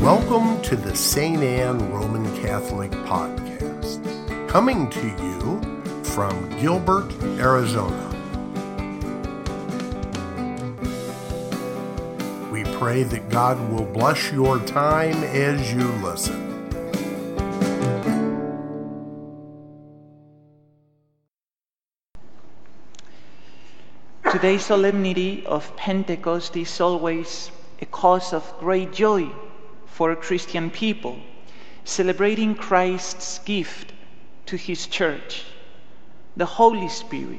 Welcome to the St. Anne Roman Catholic Podcast, coming to you from Gilbert, Arizona. We pray that God will bless your time as you listen. Today's solemnity of Pentecost is always a cause of great joy for Christian people, celebrating Christ's gift to His Church, the Holy Spirit.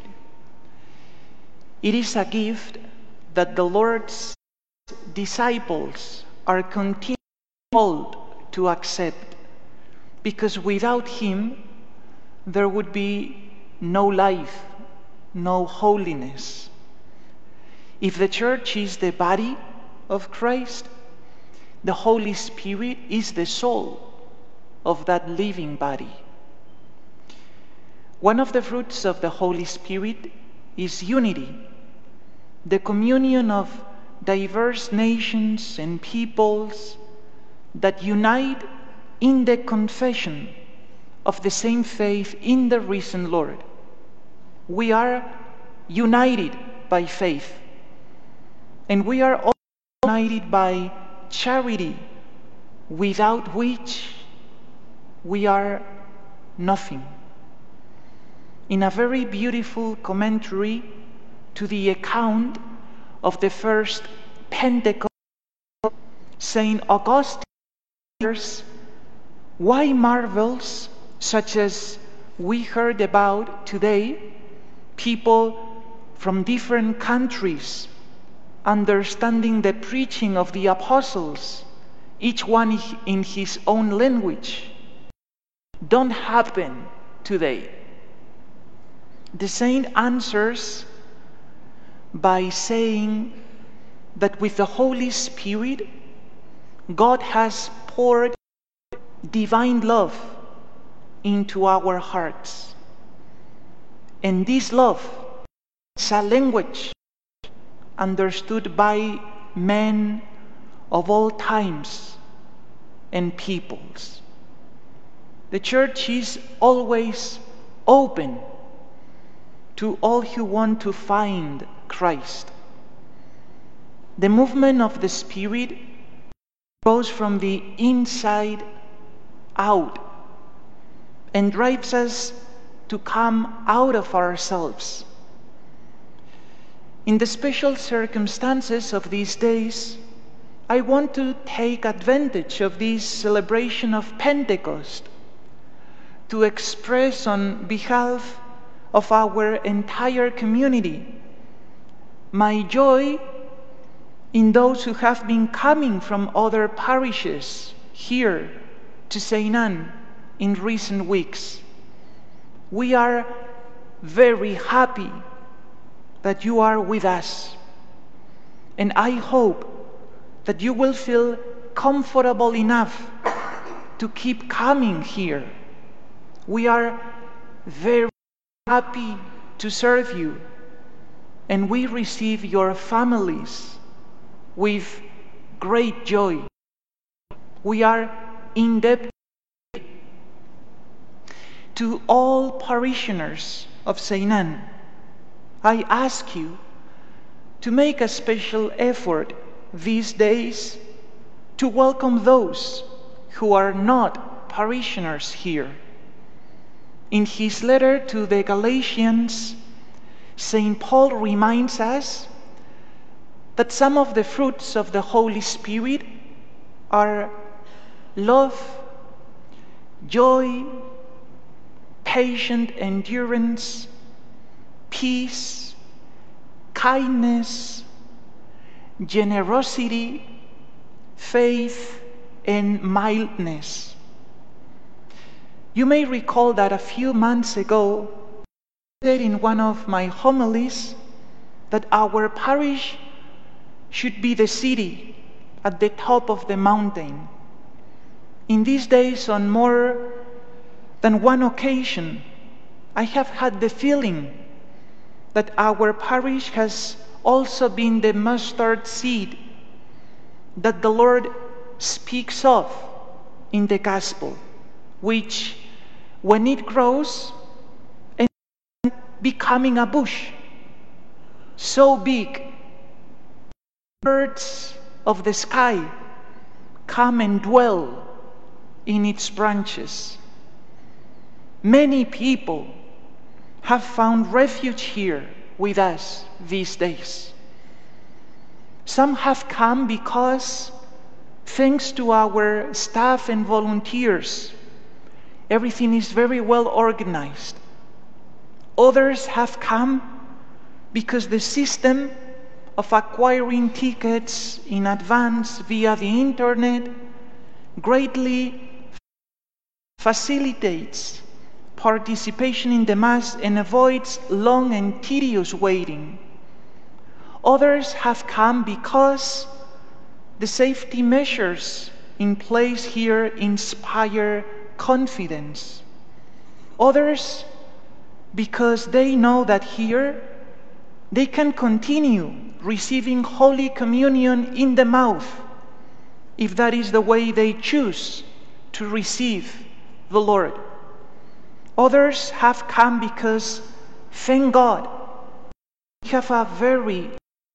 It is a gift that the Lord's disciples are continually called to accept, because without Him there would be no life, no holiness. If the Church is the body of Christ, the Holy Spirit is the soul of that living body. One of the fruits of the Holy Spirit is unity, the communion of diverse nations and peoples that unite in the confession of the same faith in the risen Lord. We are united by faith, and we are also united by charity, without which we are nothing. In a very beautiful commentary to the account of the first Pentecost, St. Augustine says, "Why marvels such as we heard about today, people from different countries understanding the preaching of the apostles, each one in his own language, don't happen today?" The saint answers by saying that with the Holy Spirit, God has poured divine love into our hearts. And this love is a language understood by men of all times and peoples. The Church is always open to all who want to find Christ. The movement of the Spirit goes from the inside out and drives us to come out of ourselves. In the special circumstances of these days, I want to take advantage of this celebration of Pentecost to express on behalf of our entire community my joy in those who have been coming from other parishes here to St. Anne in recent weeks. We are very happy that you are with us, and I hope that you will feel comfortable enough to keep coming here. We are very happy to serve you, and we receive your families with great joy. We are indebted to all parishioners of St. Anne. I ask you to make a special effort these days to welcome those who are not parishioners here. In his letter to the Galatians, St. Paul reminds us that some of the fruits of the Holy Spirit are love, joy, patient endurance, peace, kindness, generosity, faith, and mildness. You may recall that a few months ago, I said in one of my homilies that our parish should be the city at the top of the mountain. In these days, on more than one occasion, I have had the feeling that our parish has also been the mustard seed that the Lord speaks of in the gospel, which, when it grows, ends up becoming a bush so big, birds of the sky come and dwell in its branches. Many people have found refuge here with us these days. Some have come because, thanks to our staff and volunteers, everything is very well organized. Others have come because the system of acquiring tickets in advance via the internet greatly facilitates participation in the Mass and avoids long and tedious waiting. Others have come because the safety measures in place here inspire confidence. Others because they know that here they can continue receiving Holy Communion in the mouth, if that is the way they choose to receive the Lord. Others have come because, thank God, we have a very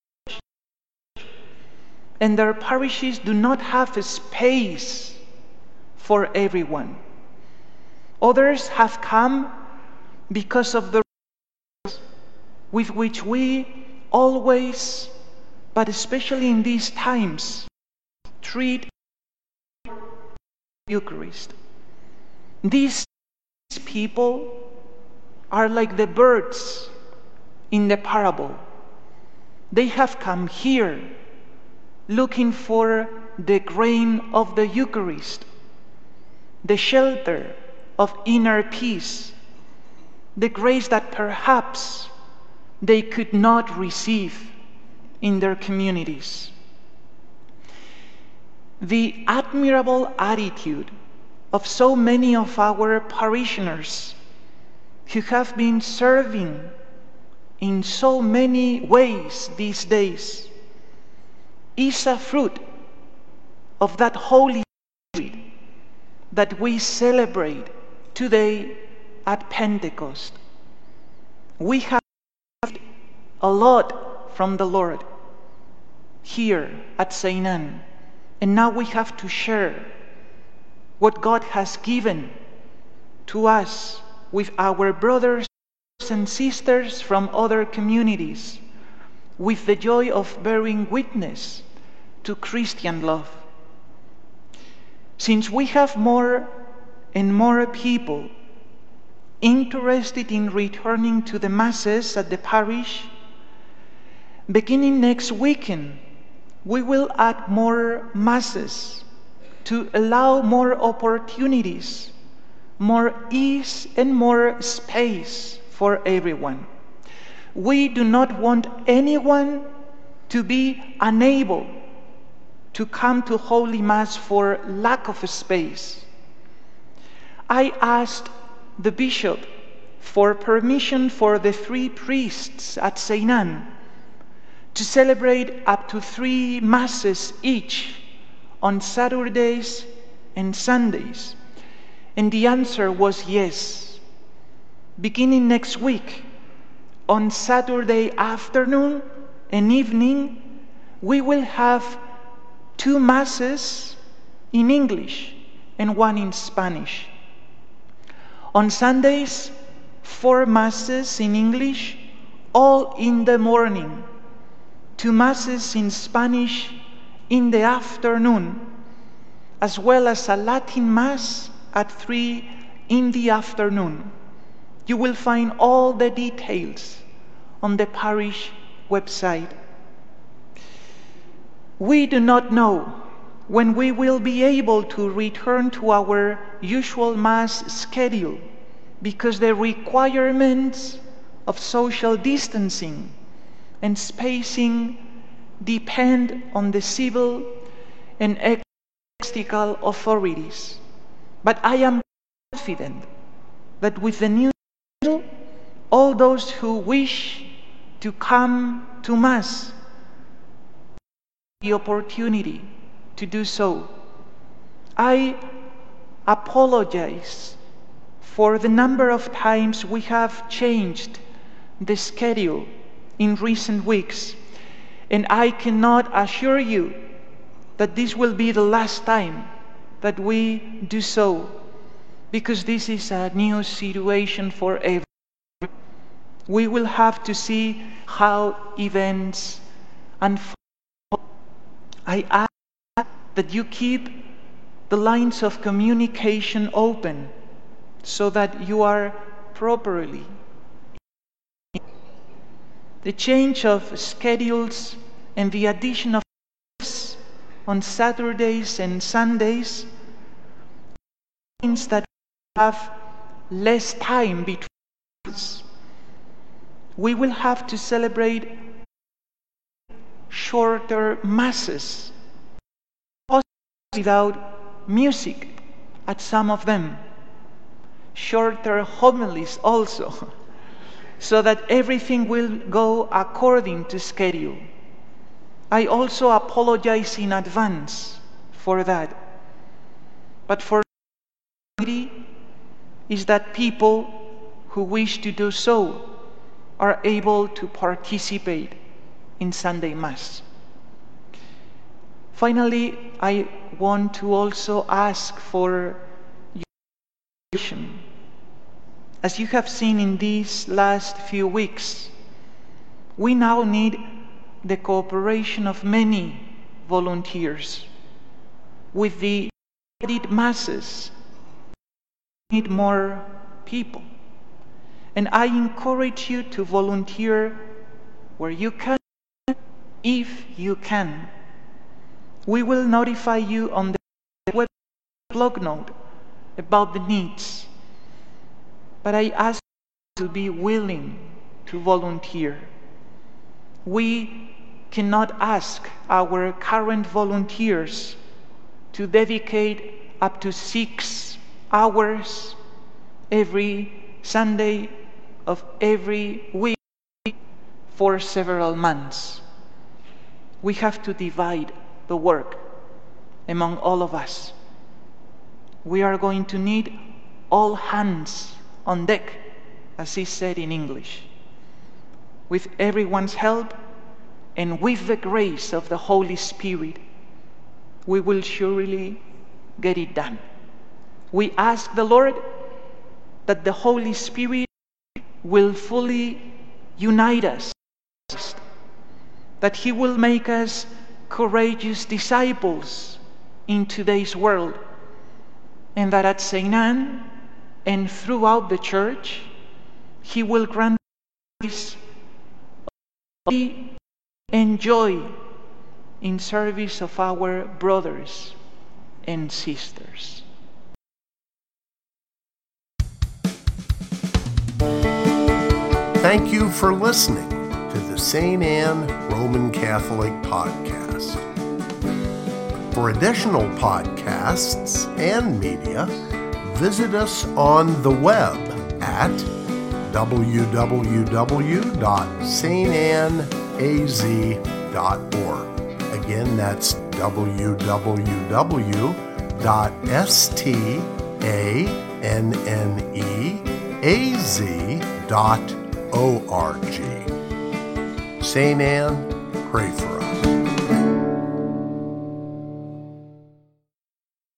and their parishes do not have a space for everyone. Others have come because of the with which we always, but especially in these times, treat the Eucharist. These people are like the birds in the parable. They have come here looking for the grain of the Eucharist, the shelter of inner peace, the grace that perhaps they could not receive in their communities. The admirable attitude of so many of our parishioners who have been serving in so many ways these days is a fruit of that Holy Spirit that we celebrate today at Pentecost. We have a lot from the Lord here at St. Anne, and now we have to share what God has given to us with our brothers and sisters from other communities, with the joy of bearing witness to Christian love. Since we have more and more people interested in returning to the Masses at the parish, beginning next weekend, we will add more Masses to allow more opportunities, more ease and more space for everyone. We do not want anyone to be unable to come to Holy Mass for lack of space. I asked the bishop for permission for the 3 priests at St. Anne to celebrate up to 3 Masses each on Saturdays and Sundays, and the answer was yes. Beginning next week, on Saturday afternoon and evening, we will have 2 Masses in English and 1 in Spanish. On Sundays, 4 Masses in English, all in the morning, 2 Masses in Spanish in the afternoon, as well as a Latin Mass at 3 in the afternoon. You will find all the details on the parish website. We do not know when we will be able to return to our usual Mass schedule because the requirements of social distancing and spacing depend on the civil and ecclesiastical authorities. But I am confident that with the new schedule, all those who wish to come to Mass have the opportunity to do so I apologize for the number of times we have changed the schedule in recent weeks, and I cannot assure you that this will be the last time that we do so, because this is a new situation for everyone. We will have to see how events unfold. I ask that you keep the lines of communication open so that you are properly. The change of schedules and the addition of on Saturdays and Sundays means that we have less time between us. We will have to celebrate shorter masses, without music at some of them, shorter homilies also, so that everything will go according to schedule. I also apologize in advance for that. But for me is that people who wish to do so are able to participate in Sunday Mass. Finally, I want to also ask for your cooperation. As you have seen in these last few weeks, we now need the cooperation of many volunteers. With the added masses, we need more people. And I encourage you to volunteer where you can, if you can. We will notify you on the web blog note about the needs. But I ask you to be willing to volunteer. We cannot ask our current volunteers to dedicate up to 6 hours every Sunday of every week for several months. We have to divide the work among all of us. We are going to need all hands on deck, as is said in English. With everyone's help and with the grace of the Holy Spirit, we will surely get it done. We ask the Lord that the Holy Spirit will fully unite us, that He will make us courageous disciples in today's world, and that at St. Anne and throughout the Church, He will grant us and joy in service of our brothers and sisters. Thank you for listening to the St. Anne Roman Catholic Podcast. For additional podcasts and media, visit us on the web at www.stanaz.org. Again, that's www.stanneaz.org. St. Anne, pray for us.